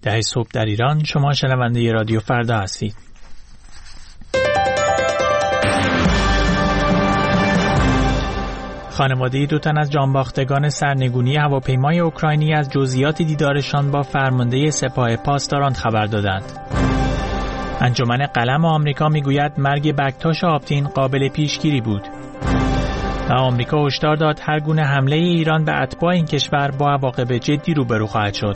ده صبح در ایران. شما شنونده رادیو فردا هستید. خانواده 2 تن از جانباختگان سرنگونی هواپیمای اوکراینی از جزئیات دیدارشان با فرمانده سپاه پاسداران خبر دادند. انجمن قلم آمریکا میگوید مرگ بکتاش آپتین قابل پیشگیری بود. و آمریکا هشدار داد هر گونه حمله ایران به اتباع این کشور با عواقب جدی روبرو خواهد شد.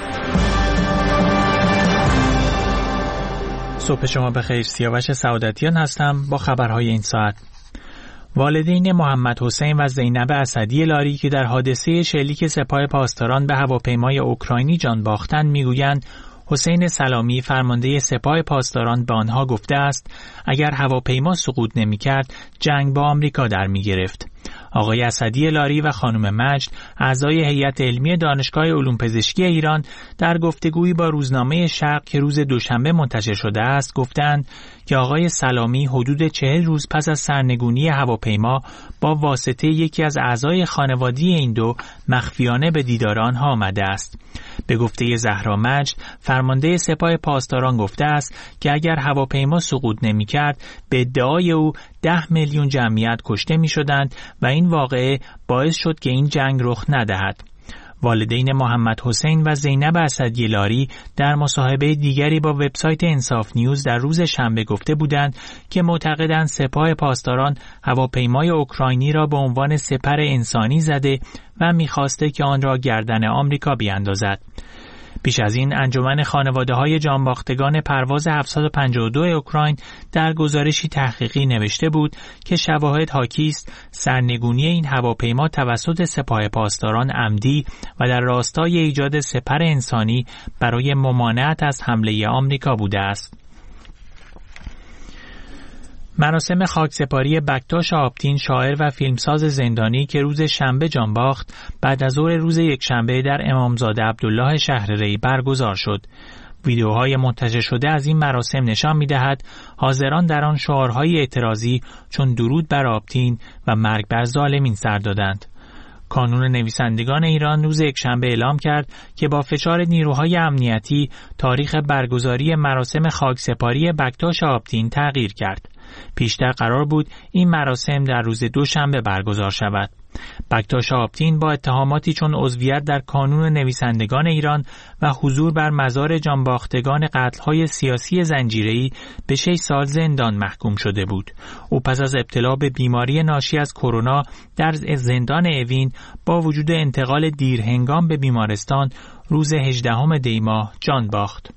صبح شما بخیر. سیاوش سعادتیان هستم با خبرهای این ساعت. والدین محمد حسین و زینب اسدی لاری که در حادثه شلیک سپاه پاسداران به هواپیمای اوکراینی جان باختند میگویند حسین سلامی فرمانده سپاه پاسداران به آنها گفته است اگر هواپیما سقوط نمی‌کرد جنگ با آمریکا در می‌گرفت. آقای اسدی لاری و خانم مجد اعضای هیئت علمی دانشگاه علوم پزشکی ایران در گفتگویی با روزنامه شرق که روز دوشنبه منتشر شده است گفتند که آقای سلامی حدود 40 روز پس از سرنگونی هواپیما با واسطه یکی از اعضای خانواده این دو مخفیانه به دیدار آنها آمده است. به گفته زهرا مجد فرمانده سپاه پاسداران گفته است که اگر هواپیما سقوط نمی‌کرد به ادعای او 10 میلیون جمعیت کشته می‌شدند و این واقعه باعث شد که این جنگ رخ ندهد. والدین محمد حسین و زینب اسدی لاری در مصاحبه دیگری با وبسایت انصاف نیوز در روز شنبه گفته بودند که معتقدند سپاه پاسداران هواپیمای اوکراینی را به عنوان سپر انسانی زده و می‌خواسته که آن را گردن آمریکا بیاندازد. پیش از این انجمن خانواده‌های جانباختگان پرواز 752 اوکراین در گزارشی تحقیقی نوشته بود که شواهد حاکی است سرنگونی این هواپیما توسط سپاه پاسداران عمدی و در راستای ایجاد سپر انسانی برای ممانعت از حمله آمریکا بوده است. مراسم خاکسپاری بکتاش آپتین شاعر و فیلمساز زندانی که روز شنبه جان باخت بعد از ظهر روز یکشنبه در امامزاده عبدالله شهرری برگزار شد. ویدیوهای منتشر شده از این مراسم نشان می‌دهد حاضران در آن شعارهای اعتراضی چون درود بر آپتین و مرگ بر ظالمین سر دادند. کانون نویسندگان ایران روز یکشنبه اعلام کرد که با فشار نیروهای امنیتی تاریخ برگزاری مراسم خاکسپاری بکتاش آپتین تغییر کرد. پیشتر قرار بود این مراسم در روز دوشنبه برگزار شود. بکتاش آپتین با اتهاماتی چون عضویت در کانون نویسندگان ایران و حضور بر مزار جانباختگان قتل‌های سیاسی زنجیره‌ای به 6 سال زندان محکوم شده بود. او پس از ابتلا به بیماری ناشی از کرونا در زندان اوین با وجود انتقال دیرهنگام به بیمارستان روز 18 دی ماه جان باخت.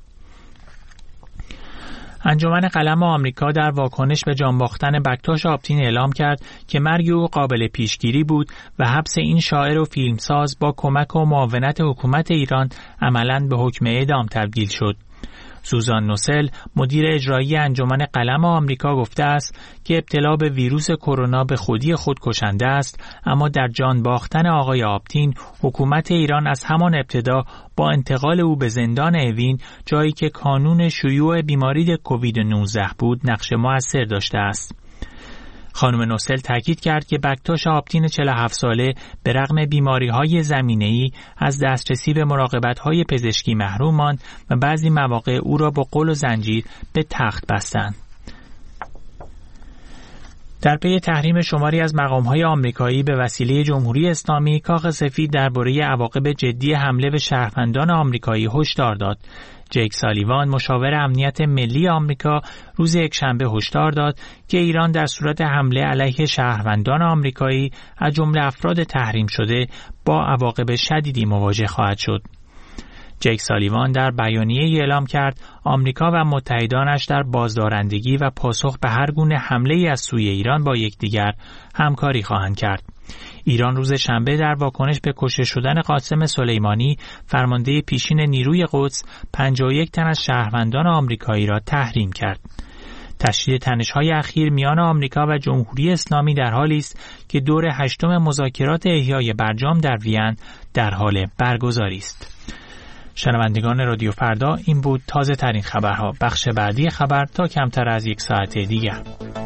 انجمن قلم آمریکا در واکنش به جان باختن بکتاش آپتین اعلام کرد که مرگ او قابل پیشگیری بود و حبس این شاعر و فیلمساز با کمک و معاونت حکومت ایران عملاً به حکم اعدام تبدیل شد. سوزان نوسل مدیر اجرایی انجمن قلم آمریکا گفته است که ابتلا به ویروس کرونا به خودی خود کشنده است، اما در جان باختن آقای آپتین حکومت ایران از همان ابتدا با انتقال او به زندان اوین، جایی که کانون شیوع بیماری کووید 19 بود، نقش مؤثر داشته است. خانم نوسل تاکید کرد که بکتاش آپتین 47 ساله به رغم بیماری‌های زمینه‌ای از دسترسی به مراقبت‌های پزشکی محروم ماند و بعضی مواقع او را با قل و زنجیر به تخت بستند. در پی تحریم شماری از مقام‌های آمریکایی به وسیله جمهوری اسلامی، کاخ سفید درباره عواقب جدی حمله به شهروندان آمریکایی هشدار داد. جیک سالیوان مشاور امنیت ملی آمریکا روز یکشنبه هشدار داد که ایران در صورت حمله علیه شهروندان آمریکایی از جمله افراد تحریم شده با عواقب شدیدی مواجه خواهد شد. جیک سالیوان در بیانیه‌ای اعلام کرد آمریکا و متحدانش در بازدارندگی و پاسخ به هر گونه حمله‌ای از سوی ایران با یکدیگر همکاری خواهند کرد. ایران روز شنبه در واکنش به کشته شدن قاسم سلیمانی، فرمانده پیشین نیروی قدس، 51 تن از شهروندان آمریکایی را تحریم کرد. تشدید تنش‌های اخیر میان آمریکا و جمهوری اسلامی در حالی است که دور 8 مذاکرات احیای برجام در وین در حال برگزاری است. شنوندگان رادیو فردا، این بود تازه ترین خبرها. بخش بعدی خبر تا کمتر از 1 ساعت دیگر.